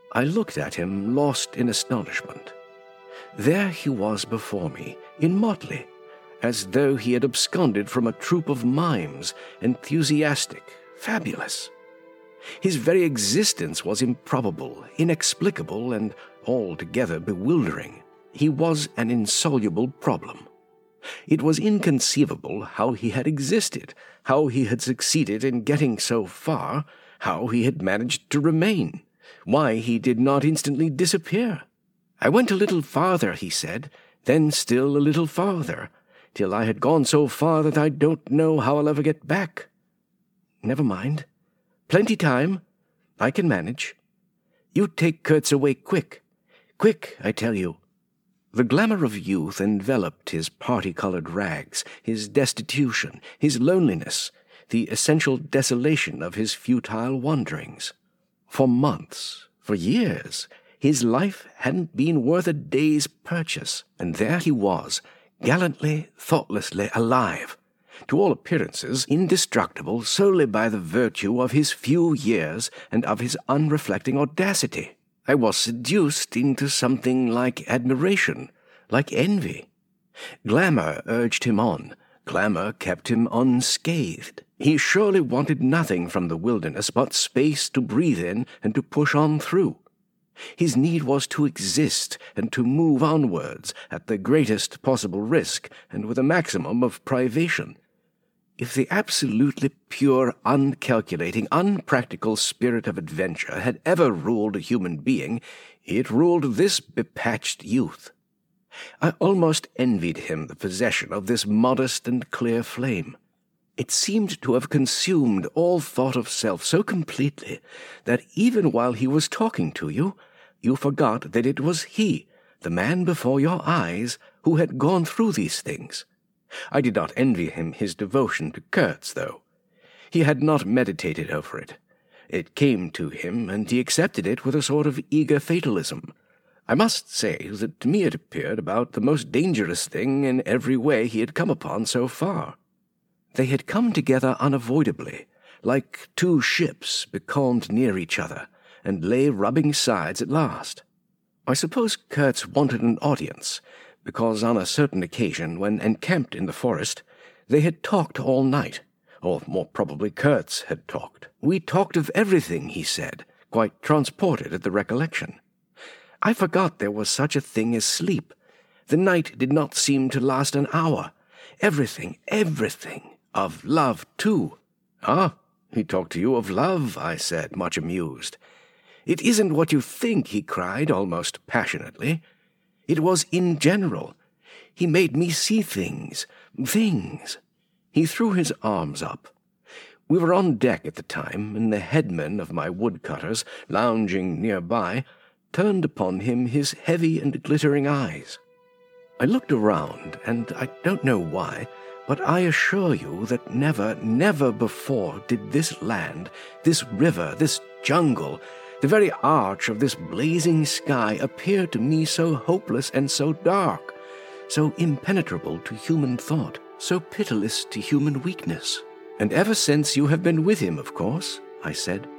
I looked at him, lost in astonishment. There he was before me, in motley, as though he had absconded from a troupe of mimes, enthusiastic, fabulous. His very existence was improbable, inexplicable, and altogether bewildering. He was an insoluble problem. It was inconceivable how he had existed, how he had succeeded in getting so far, how he had managed to remain, why he did not instantly disappear. I went a little farther, he said, then still a little farther, till I had gone so far that I don't know how I'll ever get back. Never mind. Plenty time. I can manage. You take Kurtz away quick. Quick, I tell you. The glamour of youth enveloped his party-colored rags, his destitution, his loneliness, the essential desolation of his futile wanderings. For months, for years, his life hadn't been worth a day's purchase, and there he was, gallantly, thoughtlessly alive, to all appearances indestructible solely by the virtue of his few years and of his unreflecting audacity. I was seduced into something like admiration, like envy. Glamour urged him on. Glamour kept him unscathed. He surely wanted nothing from the wilderness but space to breathe in and to push on through. His need was to exist and to move onwards at the greatest possible risk and with a maximum of privation. If the absolutely pure, uncalculating, unpractical spirit of adventure had ever ruled a human being, it ruled this bepatched youth. I almost envied him the possession of this modest and clear flame. It seemed to have consumed all thought of self so completely that even while he was talking to you, you forgot that it was he, the man before your eyes, who had gone through these things. I did not envy him his devotion to Kurtz, though. He had not meditated over it. It came to him, and he accepted it with a sort of eager fatalism. I must say that to me it appeared about the most dangerous thing in every way he had come upon so far. They had come together unavoidably, like two ships becalmed near each other, and lay rubbing sides at last. I suppose Kurtz wanted an audience, because on a certain occasion, when encamped in the forest, they had talked all night, or more probably Kurtz had talked. We talked of everything, he said, quite transported at the recollection. I forgot there was such a thing as sleep. The night did not seem to last an hour. Everything, of love, too. Ah, he talked to you of love, I said, much amused. It isn't what you think, he cried, almost passionately. It was in general. He made me see things. He threw his arms up. We were on deck at the time, and the headman of my woodcutters, lounging nearby, turned upon him his heavy and glittering eyes. I looked around, and I don't know why, but I assure you that never before did this land, this river, this jungle, the very arch of this blazing sky appear to me so hopeless and so dark, so impenetrable to human thought, so pitiless to human weakness. And ever since you have been with him, of course, I said.